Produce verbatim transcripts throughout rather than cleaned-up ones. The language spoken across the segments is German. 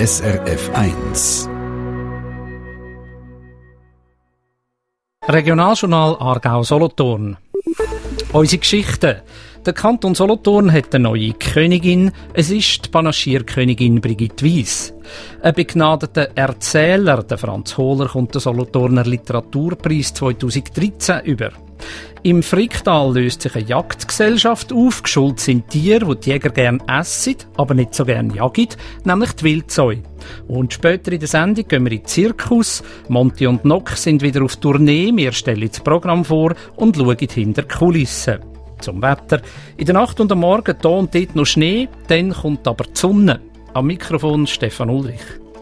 S R F eins. Regionaljournal Aargau-Solothurn. Unsere Geschichte. Der Kanton Solothurn hat eine neue Königin. Es ist die Panagierkönigin Brigitte Weiss. Ein begnadeter Erzähler, der Franz Hohler, kommt den Solothurner Literaturpreis zweitausenddreizehn über. Im Fricktal löst sich eine Jagdgesellschaft auf. Geschult sind Tiere, die die Jäger gerne essen, aber nicht so gerne jagen, nämlich die Wildsau. Und später in der Sendung gehen wir in den Zirkus. Monty und Nock sind wieder auf Tournee. Wir stellen das Programm vor und schauen hinter die Kulissen. Zum Wetter. In der Nacht und am Morgen hier und dort noch Schnee, dann kommt aber die Sonne. Am Mikrofon Stefan Ulrich.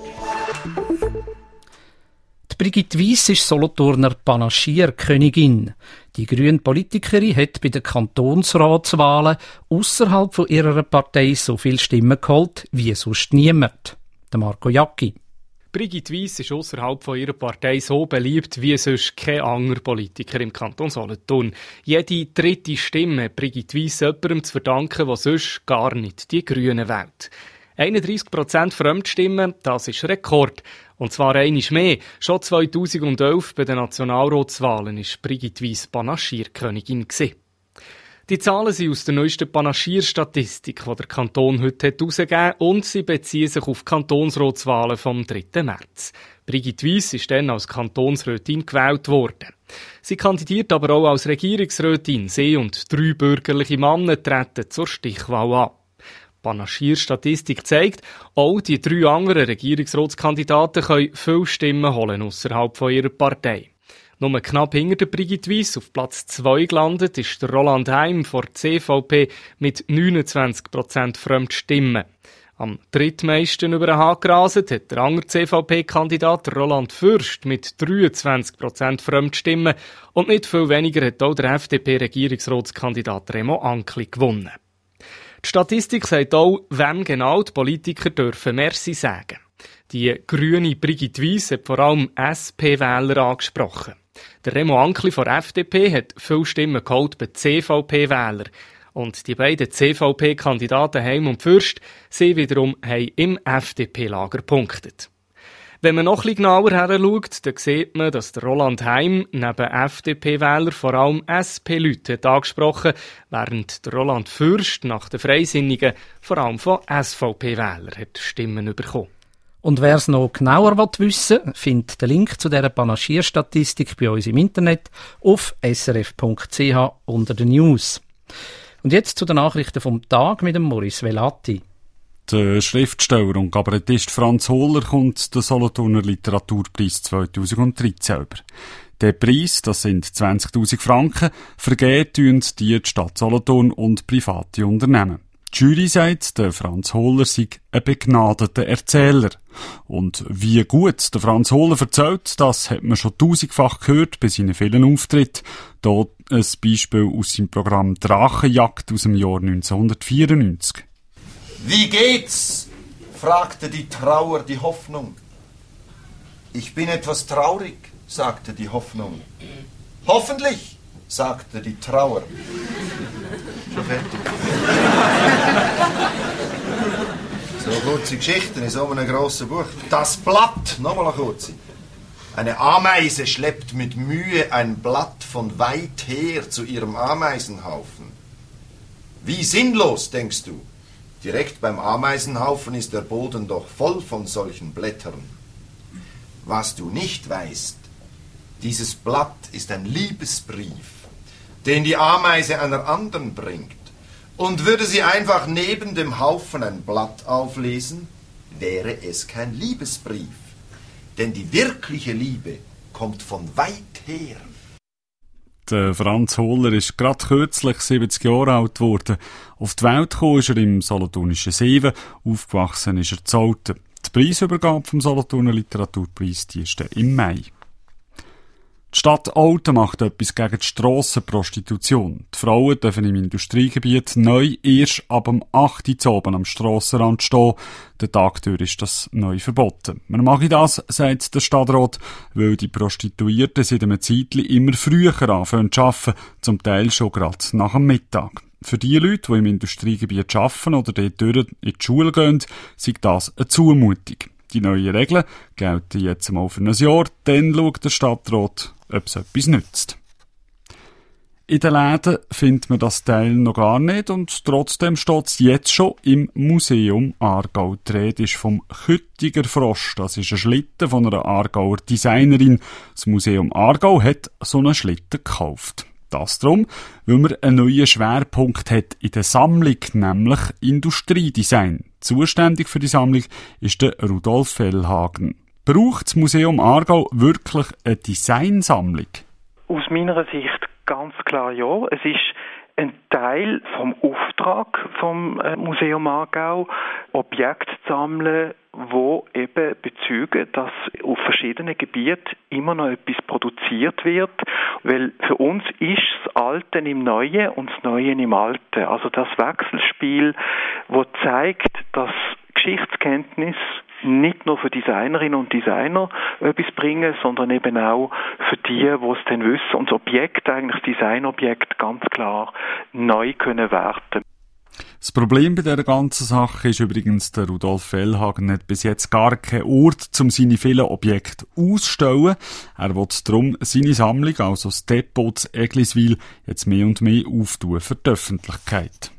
Die Brigitte Weiss ist Solothurner Panagierkönigin. Die grüne Politikerin hat bei den Kantonsratswahlen ausserhalb von ihrer Partei so viele Stimmen geholt wie sonst niemand. Der Marco Jacki. Brigitte Weiss ist ausserhalb von ihrer Partei so beliebt wie sonst kein anderer Politiker im Kanton Solothurn. Jede dritte Stimme hat Brigitte Weiss jemandem zu verdanken, der sonst gar nicht die Grünen wählt. einunddreissig Prozent Fremdstimmen, das ist Rekord. Und zwar einmal mehr. Schon zweitausendelf bei den Nationalratswahlen war Brigitte Weiss Panagierkönigin. Die Zahlen sind aus der neuesten Panagierstatistik, die der Kanton heute herausgegeben hat, und sie beziehen sich auf die Kantonsratswahlen vom dritten März. Brigitte Weiss ist dann als Kantonsrätin gewählt worden. Sie kandidiert aber auch als Regierungsrätin. Sie und drei bürgerliche Männer treten zur Stichwahl an. Die Panagierstatistik zeigt, auch die drei anderen Regierungsratskandidaten können viele Stimmen holen ausserhalb von ihrer Partei. Nur knapp hinter der Brigitte Weiss auf Platz zwei gelandet ist der Roland Heim von der C V P mit neunundzwanzig Prozent Fremdstimmen. Am drittmeisten über den Haken gerasert hat der andere C V P-Kandidat Roland Fürst mit dreiundzwanzig Prozent Fremdstimmen und nicht viel weniger hat auch der F D P-Regierungsratskandidat Remo Ankli gewonnen. Die Statistik sagt auch, wem genau die Politiker dürfen Merci sagen. Die grüne Brigitte Weiss hat vor allem S P-Wähler angesprochen. Der Remo Ankli von der F D P hat viele Stimmen geholt bei C V P-Wählern. Und die beiden C V P-Kandidaten Heim und Fürst, sie wiederum haben im F D P-Lager gepunktet. Wenn man noch ein bisschen genauer heranschaut, dann sieht man, dass der Roland Heim neben F D P-Wählern vor allem S P-Leute hat angesprochen, während der Roland Fürst nach den Freisinnigen vor allem von S V P-Wählern hat Stimmen bekommen. Und wer es noch genauer wissen will, findet den Link zu dieser Panagierstatistik bei uns im Internet auf s r f punkt c h unter den News. Und jetzt zu den Nachrichten vom Tag mit dem Maurice Velati. Der Schriftsteller und Kabarettist Franz Hohler kommt den Solothurner Literaturpreis zweitausenddreizehn über. Der Preis, das sind zwanzigtausend Franken, vergeben die Stadt Solothurn und private Unternehmen. Die Jury sagt, der Franz Hohler sei ein begnadeter Erzähler. Und wie gut der Franz Hohler erzählt, das hat man schon tausendfach gehört bei seinen vielen Auftritten. Hier ein Beispiel aus seinem Programm Drachenjagd aus dem Jahr neunzehnhundertvierundneunzig. Wie geht's? Fragte die Trauer die Hoffnung. Ich bin etwas traurig, sagte die Hoffnung. Hoffentlich, sagte die Trauer. Schon fertig. So kurze Geschichten in so einem grossen Buch. Das Blatt, nochmal eine kurze. Eine Ameise schleppt mit Mühe ein Blatt von weit her zu ihrem Ameisenhaufen. Wie sinnlos, denkst du? Direkt beim Ameisenhaufen ist der Boden doch voll von solchen Blättern. Was du nicht weißt, dieses Blatt ist ein Liebesbrief, den die Ameise einer anderen bringt. Und würde sie einfach neben dem Haufen ein Blatt auflesen, wäre es kein Liebesbrief. Denn die wirkliche Liebe kommt von weit her. Der Franz Hohler ist gerade kürzlich siebzig Jahre alt geworden. Auf die Welt gekommen ist er im solothurnischen Seewen, aufgewachsen ist er zu Olten. Die Preisübergabe vom Solothurner Literaturpreis die ist im Mai. Die Stadt Olten macht etwas gegen die Strassenprostitution. Die Frauen dürfen im Industriegebiet neu erst ab dem acht Uhr oben am Strassenrand stehen. Den Tag durch ist das neu verboten. Man mache das, sagt der Stadtrat, weil die Prostituierten seit einem Zeitchen immer früher anfangen zu arbeiten, zum Teil schon gerade nach dem Mittag. Für die Leute, die im Industriegebiet arbeiten oder dort in die Schule gehen, sei das eine Zumutung. Die neuen Regeln gelten jetzt mal für ein Jahr, dann schaut der Stadtrat, ob es etwas nützt. In den Läden findet man das Teil noch gar nicht und trotzdem steht es jetzt schon im Museum Aargau. Die Rede ist vom Küttiger Frosch. Das ist ein Schlitten von einer Aargauer Designerin. Das Museum Aargau hat so einen Schlitten gekauft. Das darum, weil man einen neuen Schwerpunkt hat in der Sammlung, nämlich Industriedesign. Zuständig für die Sammlung ist der Rudolf Fellhagen. Braucht das Museum Aargau wirklich eine Designsammlung? Aus meiner Sicht ganz klar ja. Es ist ein Teil vom Auftrag vom Museum Aargau, Objekte zu sammeln, wo eben bezeugen, dass auf verschiedenen Gebieten immer noch etwas produziert wird, weil für uns ist das Alte im Neuen und das Neue im Alten. Also das Wechselspiel, wo zeigt, dass Geschichtskenntnis nicht nur für Designerinnen und Designer etwas bringen, sondern eben auch für die, die es dann wissen und das Objekt, eigentlich das Designobjekt, ganz klar neu können werden. Das Problem bei dieser ganzen Sache ist übrigens, der Rudolf Fellhagen hat bis jetzt gar keinen Ort, um seine vielen Objekte auszustellen. Er will darum seine Sammlung, also das Depot zu Egliswil, jetzt mehr und mehr auftun für die Öffentlichkeit.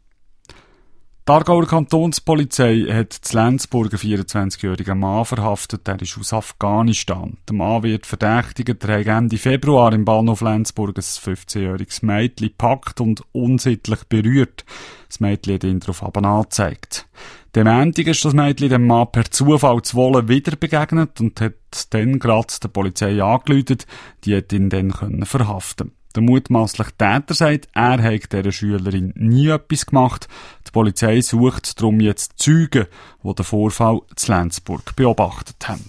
Die Aargauer Kantonspolizei hat zu Lenzburg einen vierundzwanzigjährigen Mann verhaftet, der ist aus Afghanistan. Der Mann wird verdächtigt, er hat Ende Februar im Bahnhof Lenzburg ein fünfzehnjähriges Mädchen gepackt und unsittlich berührt. Das Mädchen hat ihn daraufhin angezeigt. Dem Montag ist das Mädchen dem Mann per Zufall zu Wollen wieder begegnet und hat dann gerade der Polizei angerufen, die hat ihn dann verhaften. Der mutmaßliche Täter sagt, er hat dieser Schülerin nie etwas gemacht. Die Polizei sucht darum jetzt Zeugen, die den Vorfall zu Lenzburg beobachtet haben.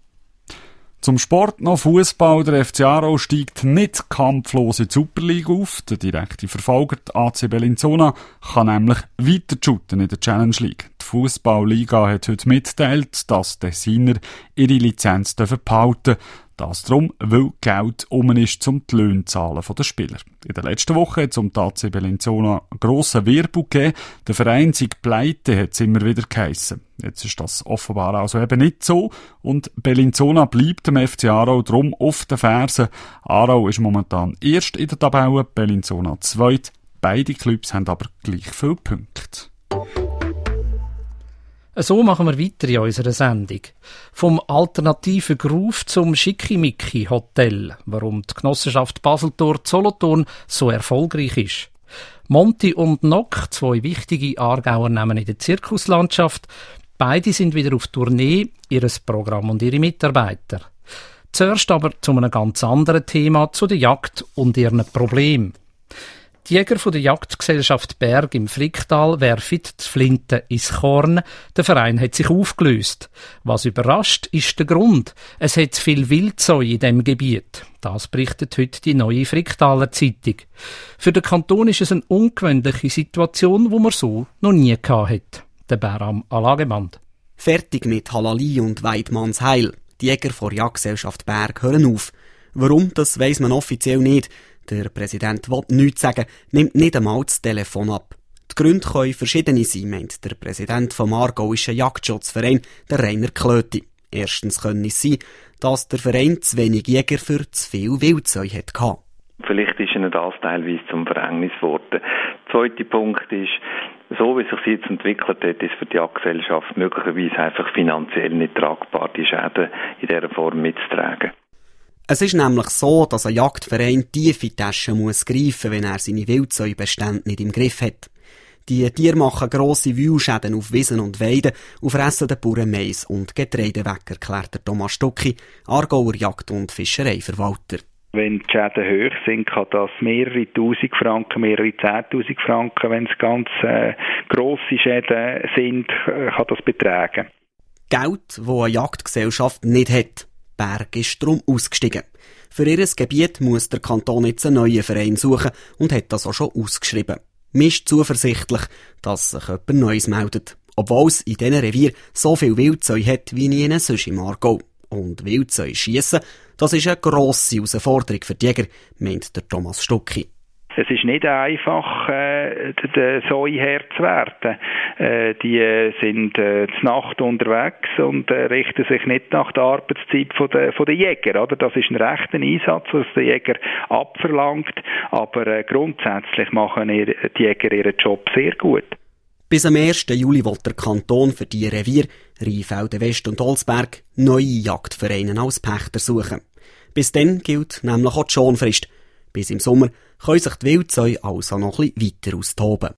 Zum Sport noch Fußball. Der F C Aarau steigt nicht kampflos in die Superliga auf. Der direkte Verfolger, der A C Bellinzona, kann nämlich weiter shooten in der Challenge League. Die Fußballliga hat heute mitgeteilt, dass die Tessiner ihre Lizenz behalten dürfen. Das darum, weil Geld um ist, um die Löhne zu zahlen der Spieler. In der letzten Woche hat es um die A C Bellinzona einen grossen Wirbel gegeben. Der Verein sei pleite, hat es immer wieder geheissen. Jetzt ist das offenbar also eben nicht so. Und Bellinzona bleibt dem F C Aarau drum auf den Fersen. Aarau ist momentan erst in der Tabelle, Bellinzona zweit. Beide Clubs haben aber gleich viele Punkte. So machen wir weiter in unserer Sendung. Vom alternativen Groove zum Schickimicki-Hotel, warum die Genossenschaft Baseltor Solothurn so erfolgreich ist. Monti und Nock, zwei wichtige Aargauer Namen in der Zirkuslandschaft, beide sind wieder auf Tournee, ihres Programm und ihre Mitarbeiter. Zuerst aber zu einem ganz anderen Thema, zu der Jagd und ihren Problemen. Die Jäger von der Jagdgesellschaft Berg im Fricktal werfen die Flinte ins Korn. Der Verein hat sich aufgelöst. Was überrascht, ist der Grund. Es hat zu viel Wildsäu in diesem Gebiet. Das berichtet heute die neue Fricktaler Zeitung. Für den Kanton ist es eine ungewöhnliche Situation, die man so noch nie hatte. Der Bäram Alageband. Fertig mit Halali und Weidmannsheil. Die Jäger von der Jagdgesellschaft Berg hören auf. Warum, das weiss man offiziell nicht. Der Präsident will nichts sagen, nimmt nicht einmal das Telefon ab. Die Gründe können verschiedene sein, meint der Präsident vom Aargauischen Jagdschutzverein, der Rainer Klöti. Erstens könnte es sein, dass der Verein zu wenig Jäger für zu viel Wildsäu hatte. Vielleicht ist ihnen das teilweise zum Verhängnis geworden. Der zweite Punkt ist, so wie es sich jetzt entwickelt hat, ist für die Jagdgesellschaft möglicherweise einfach finanziell nicht tragbar, die Schäden in dieser Form mitzutragen. Es ist nämlich so, dass ein Jagdverein tief in die Tasche muss greifen, wenn er seine Wildsäubestände nicht im Griff hat. Die Tiere machen grosse Wühlschäden auf Wiesen und Weiden und fressen den Bauern Mais und Getreide weg, erklärt der Thomas Stucki, Aargauer Jagd- und Fischereiverwalter. Wenn die Schäden hoch sind, kann das mehrere Tausend Franken, mehrere Zehntausend Franken, wenn es ganz äh, grosse Schäden sind, äh, kann das betragen. Geld, das eine Jagdgesellschaft nicht hat. Berg ist darum ausgestiegen. Für ihr Gebiet muss der Kanton jetzt einen neuen Verein suchen und hat das auch schon ausgeschrieben. Man ist zuversichtlich, dass sich jemand Neues meldet. Obwohl es in diesen Revier so viel Wildsäu hat wie nie sonst im Aargau. Und Wildsäu schiessen, das ist eine grosse Herausforderung für die Jäger, meint der Thomas Stucki. Es ist nicht einfach, äh, äh, der Säuherr zu werden. Äh, die äh, sind äh, zur Nacht unterwegs und äh, richten sich nicht nach der Arbeitszeit von der, von der Jäger. Oder? Das ist ein rechter Einsatz, was der Jäger abverlangt, aber äh, grundsätzlich machen die Jäger ihren Job sehr gut. Bis am ersten Juli will der Kanton für die Revier Rheinfelden West und Olsberg neue Jagdvereine als Pächter suchen. Bis dann gilt nämlich auch die Schonfrist. Bis im Sommer können sich die Wildsäue also noch ein bisschen weiter austoben.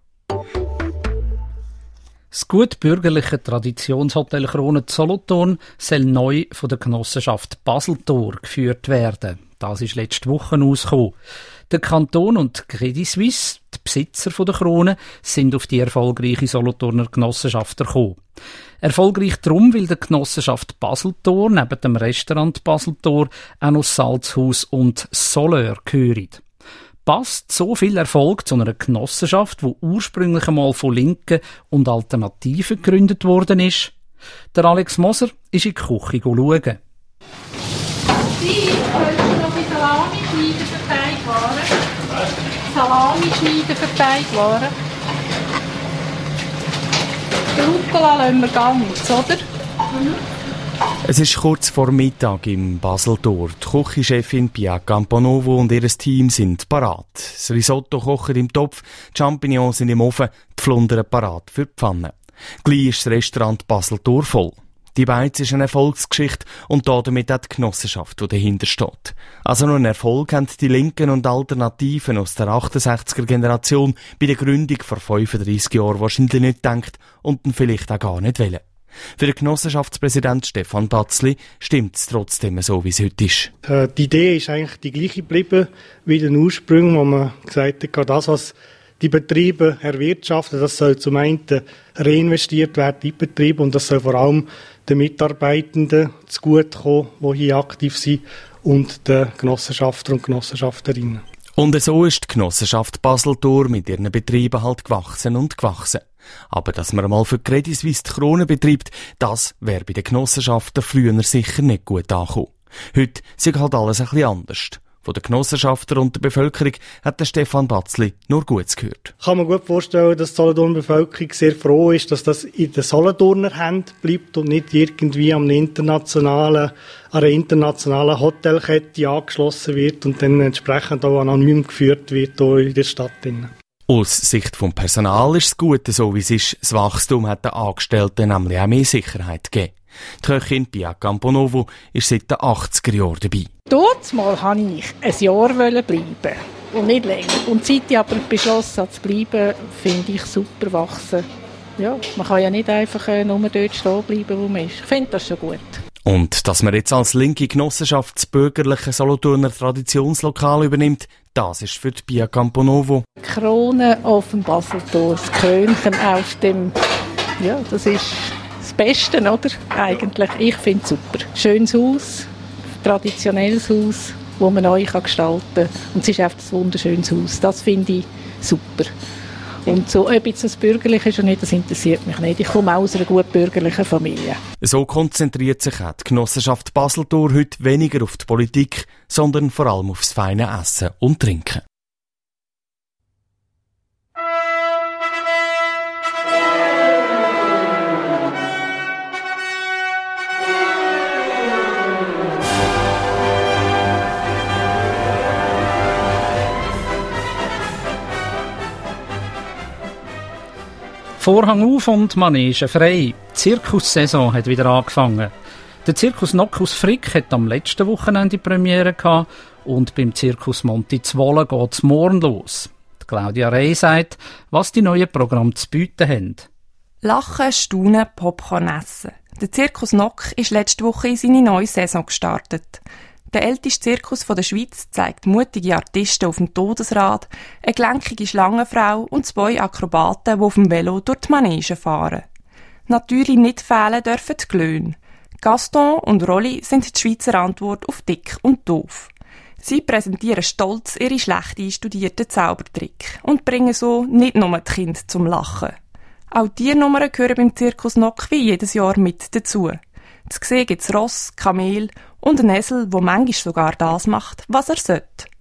Das gut bürgerliche Traditionshotel Krone Solothurn soll neu von der Genossenschaft Baseltor geführt werden. Das ist letzte Woche rausgekommen. Der Kanton und Credit Suisse, die Besitzer der Krone, sind auf die erfolgreiche Solothurner Genossenschaft gekommen. Erfolgreich darum, weil der Genossenschaft Baseltor neben dem Restaurant Baseltor auch noch Salzhaus und Soleur gehören. Passt so viel Erfolg zu einer Genossenschaft, die ursprünglich einmal von Linken und Alternativen gegründet worden ist? Der Alex Moser ist in die Küche schauen. Sie können noch die Salami schneiden für Teigwaren. Salami schneiden für Teigwaren. Den Rucola lassen wir ganz, oder? Mhm. Es ist kurz vor Mittag im Baseltor. Die Küchenchefin Pia Camponovo und ihr Team sind parat. Das Risotto kocht im Topf, die Champignons sind im Ofen, die Flundern parat für die Pfanne. Gleich ist das Restaurant Baseltor voll. Die Beiz ist eine Erfolgsgeschichte und damit auch die Genossenschaft, die dahinter steht. Also noch einen Erfolg haben die Linken und Alternativen aus der achtundsechziger Generation bei der Gründung vor fünfunddreissig Jahren wahrscheinlich nicht gedacht und ihn vielleicht auch gar nicht wollen. Für den Genossenschaftspräsident Stefan Batzli stimmt es trotzdem so, wie es heute ist. Die Idee ist eigentlich die gleiche geblieben wie den Ursprung, wo man gesagt hat, das, was die Betriebe erwirtschaften, das soll zum einen reinvestiert werden in die Betriebe und das soll vor allem den Mitarbeitenden zugutekommen, die hier aktiv sind, und den Genossenschaftler und Genossenschafterinnen. Und so ist die Genossenschaft Baseltor mit ihren Betrieben halt gewachsen und gewachsen. Aber dass man einmal für Credit Suisse die Krone betreibt, das wäre bei den Genossenschaften früher sicher nicht gut angekommen. Heute ist halt alles ein bisschen anders. Von den Genossenschaften und der Bevölkerung hat der Stefan Batzli nur Gutes gehört. Kann man gut vorstellen, dass die Solothurner Bevölkerung sehr froh ist, dass das in den Solothurner Händen bleibt und nicht irgendwie an, internationalen, an einer internationalen Hotelkette angeschlossen wird und dann entsprechend auch anonym geführt wird hier in der Stadt. Aus Sicht vom Personal ist es gut, so wie es ist. Das Wachstum hat den Angestellten nämlich auch mehr Sicherheit gegeben. Die Köchin Pia Camponovo ist seit den achtziger Jahren dabei. Dort mal wollte ich ein Jahr bleiben und nicht länger. Und seit ich aber beschlossen habe zu bleiben, finde ich super wachsen. Ja, man kann ja nicht einfach nur dort stehen bleiben, wo man ist. Ich finde das schon gut. Und dass man jetzt als linke Genossenschaft das bürgerliche Solothurner Traditionslokal übernimmt, das ist für die Pia Camponovo. Krone auf dem Baseltor, das Krönchen auf dem, ja, das ist das Beste, oder? Eigentlich. Ich finde es super. Schönes Haus, traditionelles Haus, das man neu gestalten kann. Und es ist einfach ein wunderschönes Haus. Das finde ich super. Und so, ob jetzt das bürgerlich ist oder nicht, das interessiert mich nicht. Ich komme auch aus einer gut bürgerlichen Familie. So konzentriert sich auch die Genossenschaft Baseltor heute weniger auf die Politik, sondern vor allem aufs feine Essen und Trinken. Vorhang auf und Manege frei. Die Zirkussaison hat wieder angefangen. Der Zirkus Nockus Frick hat am letzten Wochenende Premiere gehabt und beim Zirkus Montizvola geht's morgen los. Die Claudia Rey sagt, was die neuen Programme zu bieten haben. Lachen, staunen, Popcorn essen. Der Zirkus Nock ist letzte Woche in seine neue Saison gestartet. Der älteste Zirkus der Schweiz zeigt mutige Artisten auf dem Todesrad, eine gelenkige Schlangenfrau und zwei Akrobaten, die auf dem Velo durch die Manege fahren. Natürlich nicht fehlen dürfen die Glöhne. Gaston und Rolli sind die Schweizer Antwort auf Dick und Doof. Sie präsentieren stolz ihre schlecht einstudierten Zaubertricks und bringen so nicht nur die Kinder zum Lachen. Auch Tiernummern gehören beim Zirkus Nock wie jedes Jahr mit dazu. Zu sehen gibt's Ross, Kamel und einen Esel, der manchmal sogar das macht, was er sollte.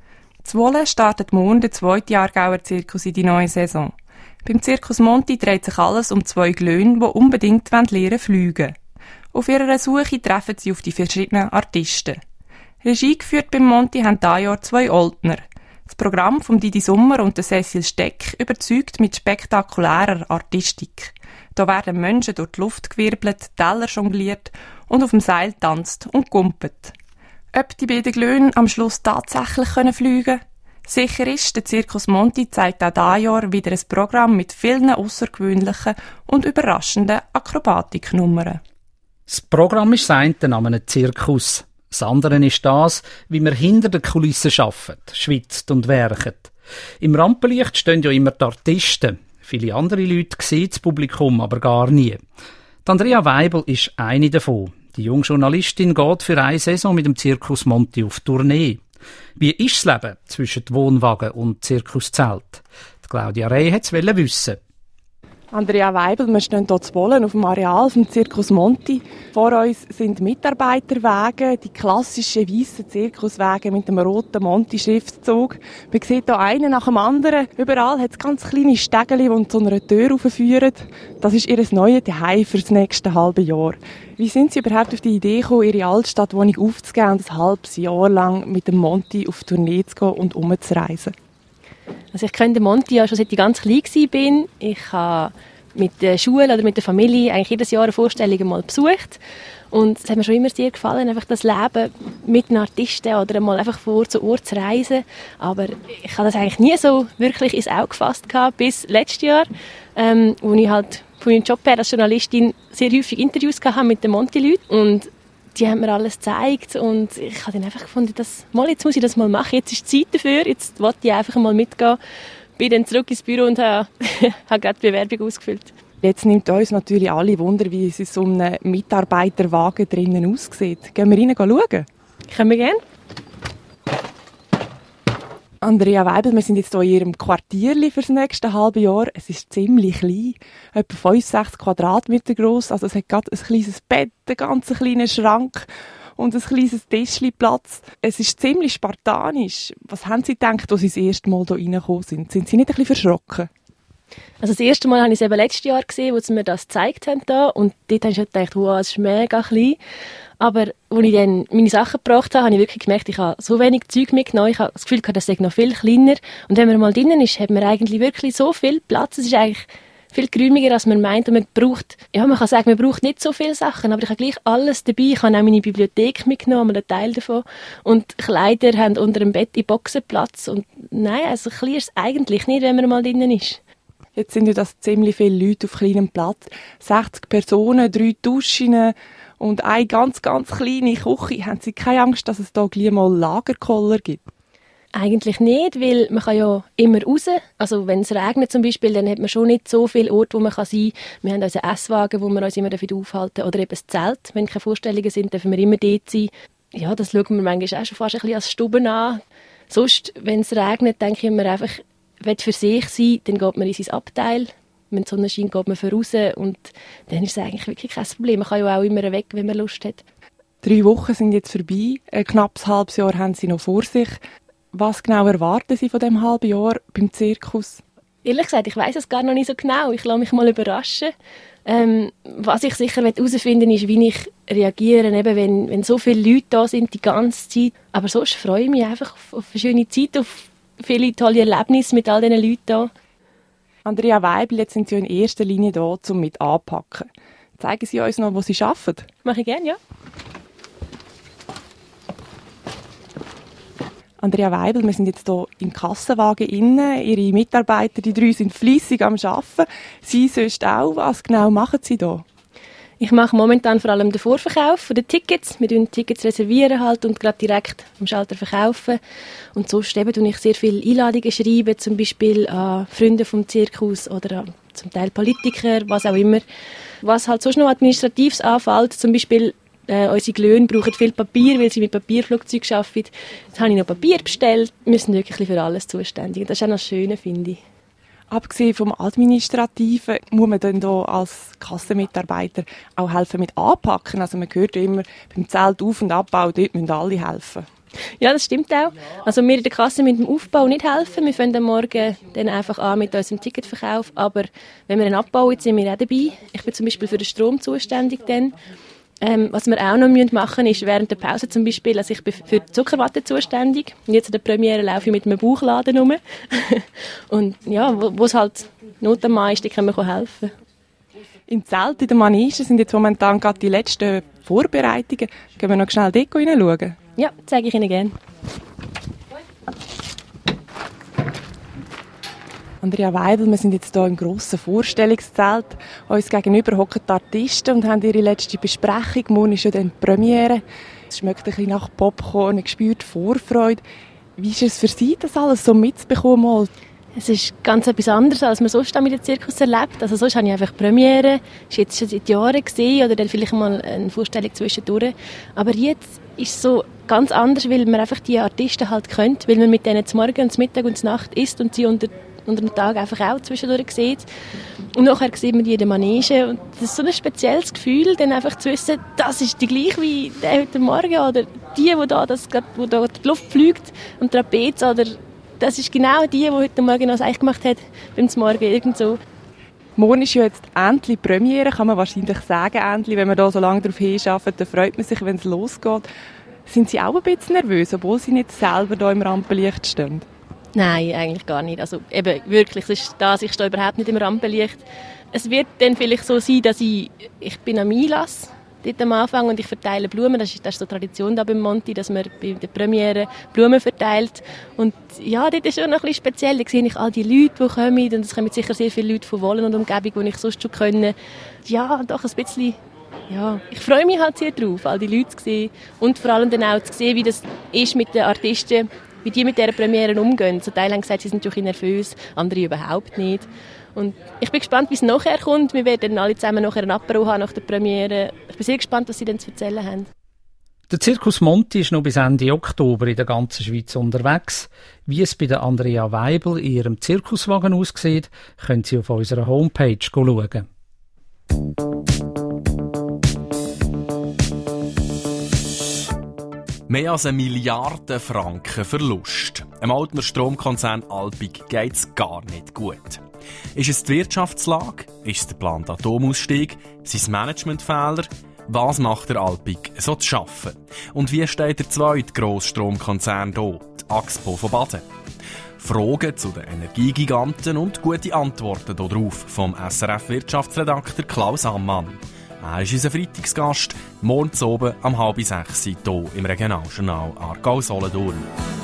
Zwolle startet morgen der zweite Aargauer Zirkus in die neue Saison. Beim Zirkus Monti dreht sich alles um zwei Glöhne, die unbedingt lernen fliegen. Auf ihrer Suche treffen sie auf die verschiedenen Artisten. Regie geführt beim Monti haben dieses Jahr zwei Oldner. Das Programm von Didi Sommer und Cecil Steck überzeugt mit spektakulärer Artistik. Da werden Menschen durch die Luft gewirbelt, Teller jongliert und auf dem Seil tanzt und gumpet. Ob die beiden Glöhne am Schluss tatsächlich fliegen können? Sicher ist, der Zirkus Monti zeigt auch dieses Jahr wieder ein Programm mit vielen außergewöhnlichen und überraschenden Akrobatiknummern. Das Programm ist das eine an einem Zirkus. Das andere ist das, wie man hinter den Kulissen arbeitet, schwitzt und werket. Im Rampenlicht stehen ja immer die Artisten. Viele andere Leute sehen das Publikum aber gar nie. Die Andrea Weibel ist eine davon. Die junge Journalistin geht für eine Saison mit dem Zirkus Monti auf Tournee. Wie ist das Leben zwischen Wohnwagen und Zirkuszelt? Die Claudia Reh wollte es wissen. Andrea Weibel, wir stehen hier zu Wollen auf dem Areal vom Zirkus Monti. Vor uns sind Mitarbeiterwagen, die klassischen weißen Zirkuswagen mit dem roten Monti-Schriftzug. Man sieht hier einen nach dem anderen. Überall hat es ganz kleine Stegeli, die zu einer Tür raufführen. Das ist ihr neues Zuhause für das nächste halbe Jahr. Wie sind Sie überhaupt auf die Idee gekommen, Ihre Altstadtwohnung aufzugeben und ein halbes Jahr lang mit dem Monti auf Tournee zu gehen und umzureisen? Also ich kenne den Monti ja schon seit ich ganz klein war. Ich habe mit der Schule oder mit der Familie eigentlich jedes Jahr eine Vorstellung mal besucht. Und es hat mir schon immer sehr gefallen, einfach das Leben mit einem Artisten oder mal einfach von Ort zu Ort zu reisen. Aber ich habe das eigentlich nie so wirklich ins Auge gefasst gehabt, bis letztes Jahr, ähm, wo ich halt von meinem Job her als Journalistin sehr häufig Interviews hatte mit den Monti-Leuten. Und die haben mir alles gezeigt und ich habe dann einfach gefunden, dass, mal, jetzt muss ich das mal machen, jetzt ist die Zeit dafür, jetzt wollte ich einfach mal mitgehen. Bin dann zurück ins Büro und habe, habe gerade die Bewerbung ausgefüllt. Jetzt nimmt uns natürlich alle Wunder, wie es in so einem Mitarbeiterwagen drinnen aussieht. Gehen wir rein schauen? Können wir gerne. Andrea Weibel, wir sind jetzt hier in Ihrem Quartierli für das nächste halbe Jahr. Es ist ziemlich klein, etwa fünfundsechzig Quadratmeter gross. Also es hat gerade ein kleines Bett, einen ganz kleinen Schrank und ein kleines Tischchen Platz. Es ist ziemlich spartanisch. Was haben Sie gedacht, als Sie das erste Mal hier reingekommen sind? Sind Sie nicht ein bisschen verschrocken? Also das erste Mal habe ich es eben letztes Jahr gesehen, als sie mir das gezeigt haben da, und dort habe ich schon gedacht, wow, es ist mega klein. Aber als ich dann meine Sachen gebracht habe, habe ich wirklich gemerkt, ich habe so wenig Zeug mitgenommen. Ich habe das Gefühl, das sei noch viel kleiner. Und wenn man mal drinnen ist, hat man eigentlich wirklich so viel Platz. Es ist eigentlich viel geräumiger, als man meint. Und man braucht, ja, man kann sagen, man braucht nicht so viele Sachen, aber ich habe gleich alles dabei. Ich habe auch meine Bibliothek mitgenommen, einen Teil davon. Und Kleider haben unter dem Bett in Boxen Platz. Und nein, also klein ist es eigentlich nicht, wenn man mal drinnen ist. Jetzt sind ja das ziemlich viele Leute auf kleinem Platz. sechzig Personen, drei Duschen und eine ganz, ganz kleine Küche. Haben Sie keine Angst, dass es da gleich mal Lagerkoller gibt? Eigentlich nicht, weil man kann ja immer raus. Also wenn es regnet zum Beispiel, dann hat man schon nicht so viele Orte, wo man kann sein kann. Wir haben unseren Esswagen, wo wir uns immer aufhalten dürfen. Oder eben das Zelt. Wenn keine Vorstellungen sind, dürfen wir immer dort sein. Ja, das schauen wir manchmal auch schon fast ein bisschen als Stuben an. Sonst, wenn es regnet, denke ich immer einfach, will für sich sein, dann geht man in sein Abteil. Wenn die Sonne scheint, geht man für raus. Und dann ist es eigentlich wirklich kein Problem. Man kann ja auch immer weg, wenn man Lust hat. Drei Wochen sind jetzt vorbei. Ein knappes halbes Jahr haben Sie noch vor sich. Was genau erwarten Sie von diesem halben Jahr beim Zirkus? Ehrlich gesagt, ich weiss es gar noch nicht so genau. Ich lasse mich mal überraschen. Ähm, was ich sicher herausfinden will, ist, wie ich reagiere, eben wenn, wenn so viele Leute da sind die ganze Zeit. Aber sonst freue ich mich einfach auf, auf eine schöne Zeit, auf viele tolle Erlebnisse mit all diesen Leuten hier. Andrea Weibel, jetzt sind Sie in erster Linie da, um mit anpacken. Zeigen Sie uns noch, wo Sie arbeiten? Mache ich gerne, ja. Andrea Weibel, wir sind jetzt hier im Kassenwagen innen. Ihre Mitarbeiter, die drei, sind fleissig am Arbeiten. Sie sonst auch. Was genau machen Sie da? Ich mache momentan vor allem den Vorverkauf der Tickets. Wir reservieren Tickets reservieren halt und gerade direkt am Schalter verkaufen. Und sonst eben tue ich sehr viele Einladungen schreiben, zum Beispiel an Freunde vom Zirkus oder an zum Teil Politiker, was auch immer. Was halt sonst noch Administratives anfällt, zum Beispiel äh, unsere Glöhne brauchen viel Papier, weil sie mit Papierflugzeugen arbeiten. Jetzt habe ich noch Papier bestellt. Wir sind wirklich für alles zuständig. Und das ist auch noch das Schöne, finde ich. Abgesehen vom Administrativen muss man dann hier als Kassenmitarbeiter auch helfen mit Anpacken. Also man hört ja immer, beim Zelt auf- und Abbau, dort müssen alle helfen. Ja, das stimmt auch. Also wir in der Kasse mit dem Aufbau nicht helfen. Wir fangen am Morgen dann einfach an mit unserem Ticketverkauf. Aber wenn wir einen abbauen, sind wir auch dabei. Ich bin zum Beispiel für den Strom zuständig dann. Ähm, was wir auch noch machen müssen, ist während der Pause zum Beispiel, also ich bin für die Zuckerwatte zuständig. Und jetzt in der Premiere laufe ich mit einem Bauchladen rum. Und ja, wo es halt Not am Mann ist, die können wir helfen. Im Zelt in der Manege sind jetzt momentan gerade die letzten Vorbereitungen. Gehen wir noch schnell dort hineinschauen? Ja, zeige ich Ihnen gerne. Andrea Weidel, wir sind jetzt hier im grossen Vorstellungszelt. Uns gegenüber hocken die Artisten und haben ihre letzte Besprechung. Morgen ist ja dann die Premiere. Es schmeckt ein bisschen nach Popcorn, man spürt Vorfreude. Wie ist es für Sie, das alles so mitzubekommen? Es ist ganz etwas anderes, als man sonst mit dem Zirkus erlebt. Also sonst habe ich einfach Premiere, ist jetzt schon seit Jahren gesehen oder dann vielleicht mal eine Vorstellung zwischendurch. Aber jetzt ist es so ganz anders, weil man einfach die Artisten halt kennt, weil man mit denen zum Morgen, zum Mittag und zur Nacht isst und sie unter, unter dem Tag einfach auch zwischendurch sieht. Und nachher sieht man die in der Manege und das ist so ein spezielles Gefühl, dann einfach zu wissen, das ist die gleiche wie der heute Morgen oder die, die da, das, wo da die Luft fliegt am Trapez oder das ist genau die, die heute Morgen noch das Eich gemacht hat, beim Morgen irgend so. Morgen ist ja jetzt endlich Premiere, kann man wahrscheinlich sagen, endlich. Wenn man da so lange darauf hinarbeitet, dann freut man sich, wenn es losgeht. Sind Sie auch ein bisschen nervös, obwohl Sie nicht selber hier im Rampenlicht stehen? Nein, eigentlich gar nicht. Also eben wirklich, es ist das, ich stehe überhaupt nicht im Rampenlicht. Es wird dann vielleicht so sein, dass ich, ich bin am Einlass dort am Anfang und ich verteile Blumen. Das ist, das ist so Tradition da beim Monti, dass man bei der Premiere Blumen verteilt. Und ja, dort ist schon noch ein bisschen speziell. Da sehe ich all die Leute, die kommen. Und es kommen sicher sehr viele Leute von Wollen und Umgebung, die ich sonst schon können. Ja, doch ein bisschen. Ja, ich freue mich halt sehr drauf, all die Leute zu sehen. Und vor allem dann auch zu sehen, wie das ist mit den Artisten, wie die mit dieser Premiere umgehen. So Teile haben gesagt, sie sind schon ein bisschen nervös, andere überhaupt nicht. Und ich bin gespannt, wie es nachher kommt. Wir werden alle zusammen nachher einen Apero haben nach der Premiere. Ich bin sehr gespannt, was sie dann zu erzählen haben. Der Zirkus Monti ist noch bis Ende Oktober in der ganzen Schweiz unterwegs. Wie es bei der Andrea Weibel in ihrem Zirkuswagen aussieht, können Sie auf unserer Homepage schauen. Mehr als eine Milliarde Franken Verlust. Dem Altner Stromkonzern Alpiq geht's gar nicht gut. Ist es die Wirtschaftslage? Ist es der geplante Atomausstieg? Sind es Managementfehler? Was macht der Alpiq so zu schaffen? Und wie steht der zweite grosse Stromkonzern hier, die Axpo von Baden? Fragen zu den Energiegiganten und gute Antworten darauf vom S R F-Wirtschaftsredakteur Klaus Ammann. Er ist unser Freitagsgast, morgen oben am halb sechs hier im Regionaljournal Aargau-Solothurn.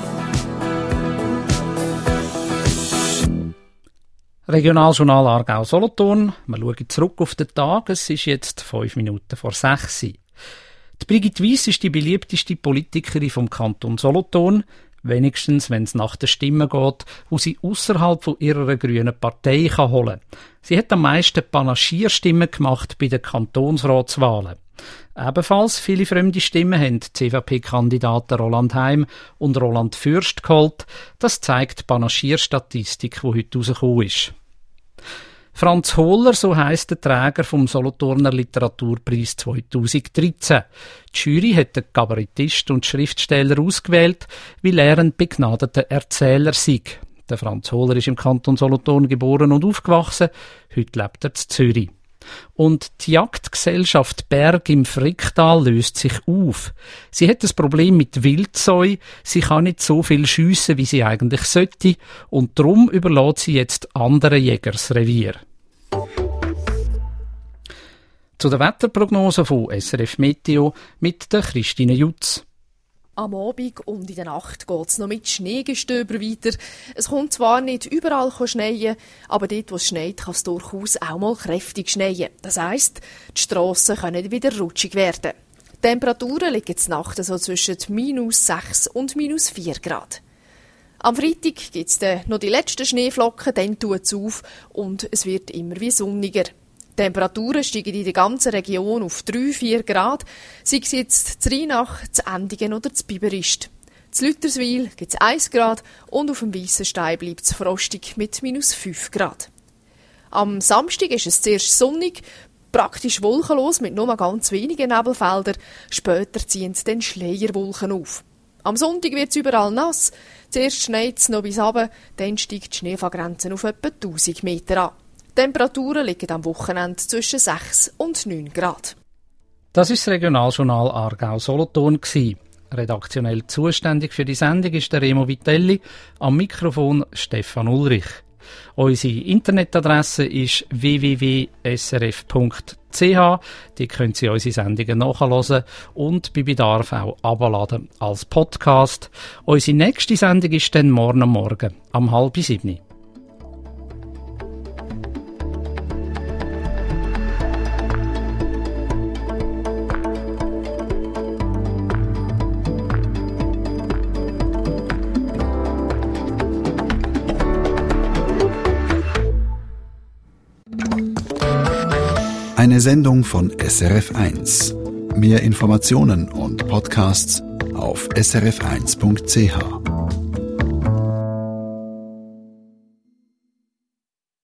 Regionaljournal Aargau-Solothurn. Wir schauen zurück auf den Tag. Es ist jetzt fünf Minuten vor sechs. Die Brigitte Weiss ist die beliebteste Politikerin vom Kanton Solothurn. Wenigstens, wenn es nach den Stimmen geht, die sie ausserhalb von ihrer grünen Partei kann holen kann. Sie hat am meisten Panaschierstimmen gemacht bei den Kantonsratswahlen. Ebenfalls viele fremde Stimmen haben die C V P-Kandidaten Roland Heim und Roland Fürst geholt. Das zeigt die Panaschierstatistik, die heute rausgekommen ist. Franz Hohler, so heisst der Träger vom Solothurner Literaturpreis zweitausenddreizehn. Die Jury hat den Kabarettist und Schriftsteller ausgewählt, weil er ein begnadeter Erzähler sei. Der Franz Hohler ist im Kanton Solothurn geboren und aufgewachsen. Heute lebt er in Zürich. Und die Jagdgesellschaft Berg im Fricktal löst sich auf. Sie hat das Problem mit Wildsäu. Sie kann nicht so viel schiessen, wie sie eigentlich sollte. Und darum überlässt sie jetzt anderen Jägern das Revier. Zu der Wetterprognose von S R F Meteo mit der Christine Jutz. Am Abend und in der Nacht geht es noch mit Schneegestöber weiter. Es kommt zwar nicht überall schneien, aber dort, wo es schneit, kann es durchaus auch mal kräftig schneien. Das heisst, die Strassen können wieder rutschig werden. Die Temperaturen liegen zur Nacht so zwischen minus sechs und minus vier Grad. Am Freitag gibt es dann noch die letzten Schneeflocken, dann tut es auf und es wird immer wie sonniger. Die Temperaturen steigen in der ganzen Region auf drei bis vier Grad, sei es jetzt zu Rheinach, zu Endigen oder zu Biberist. Zu Lütterswil gibt es eins Grad und auf dem Weissenstein bleibt es frostig mit minus fünf Grad. Am Samstag ist es zuerst sonnig, praktisch wolkenlos mit nur ganz wenigen Nebelfeldern. Später ziehen dann Schleierwolken auf. Am Sonntag wird es überall nass. Zuerst schneit es noch bis runter, dann steigt die Schneefallgrenze auf etwa tausend Meter an. Die Temperaturen liegen am Wochenende zwischen sechs und neun Grad. Das ist das Regionaljournal Aargau-Solothurn. Redaktionell zuständig für die Sendung ist der Remo Vitelli, am Mikrofon Stefan Ulrich. Unsere Internetadresse ist w w w punkt s r f punkt c h. Die können Sie unsere Sendungen nachhören und bei Bedarf auch abladen als Podcast. Unsere nächste Sendung ist dann morgen Morgen um halb sieben. Eine Sendung von S R F eins. Mehr Informationen und Podcasts auf s r f eins punkt c h.